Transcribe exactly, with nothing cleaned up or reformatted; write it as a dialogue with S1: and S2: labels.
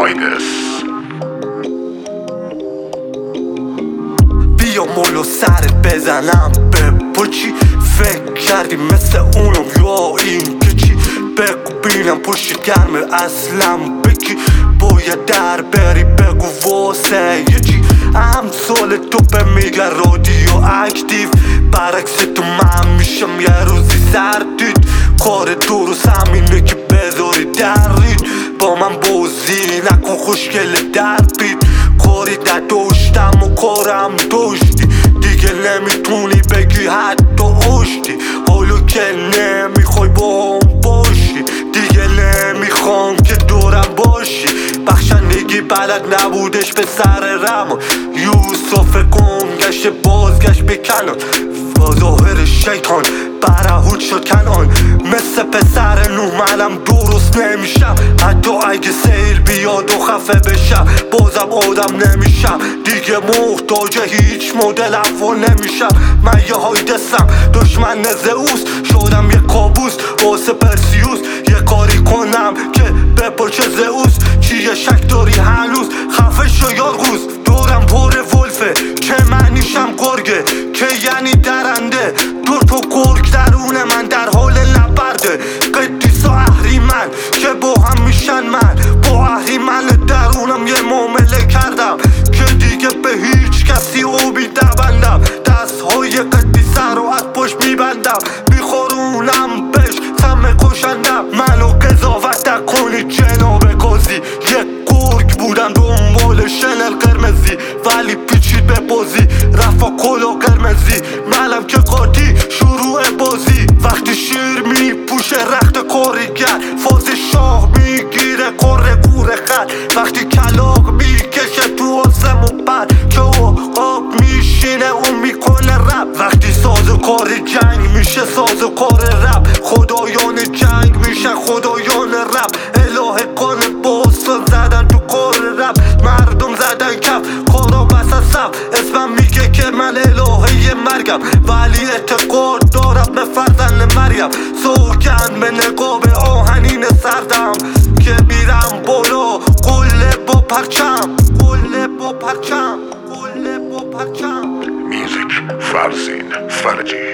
S1: وایگس.
S2: بیا مولو سرت بزنم به پچی، فکر کردی مثل اونم یا این که چی؟ بگو بینم پشت گرمه اصلا بکی، باید در بری بگو واسه یه چی. امثال تو به میگن رادیو اکتیو، برعکس تو من میشم یه روزی سردید. کار درست همینه که بذاری درید، با من بازی نکن خوشگل در بید. کاری نداشتم و کارم داشتی، دیگه نمیتونی بگی حتی اشتی. حالا که نمیخوای با هم باشی، دیگه نمیخوام که دورم باشی. بخشندگی بلد نبودش به سر رما، یوسف گم گشت بازگشت به کنان. با ظاهر شیطان برهود شد کنان، مثل پسر نوح منم درست نمیشم. حتی اگه سیل بیاد و خفه بشم بازم آدم نمیشم، دیگه محتاج هیچ مدل افعال نمیشم. من یه هایدسم دشمن زئوس، شدم یه کابوس واسه پرسیوس. یه کاری کنم که بپاچه زئوس، چیه شک داری هنوز؟ خفه شو یارگوز. دورم پر ولفه که معنیشم گرگه، که یعنی درنده. دور تو گرگ درون من در حال نبرده. قدیس و اهریمن که با هم میشن، من با اهریمن درونم یه معامله کردم که دیگه به هیچ کسی امید نبندم. دست های قدیسه رو از پشت میبندم، میخورونم بهش سم کشندم. منو قضاوت نکنی جناب قاضی، یک گرگ بودم دنبال شنل قرمزی، ولی پیچید به بازی رفا کلا قرمزی. منم که قاطی شروع بازی، وقتی شیر میپوشه رخت کارگر، فاز شاه میگیره کره گوره خط. وقتی کلاق میکشه تو آسمون پر، که آب میشینه اون میکنه رب. وقتی ساز و کار جنگ میشه ساز و کار رب، خدایان جنگ میشه خدایان رب. اله کان باستان زدن تو کار رب، مردم زدن کف کارا بس از سب. اسمم میگه که من الهه مرگم، ولی اعتقاد دارم به فرزند مریم. سوگند به نقاب آهنین سردم که میرم بالا قله با پرچم، قله با پرچم، قله با پرچم.
S1: میوزیک فرزین فرجی.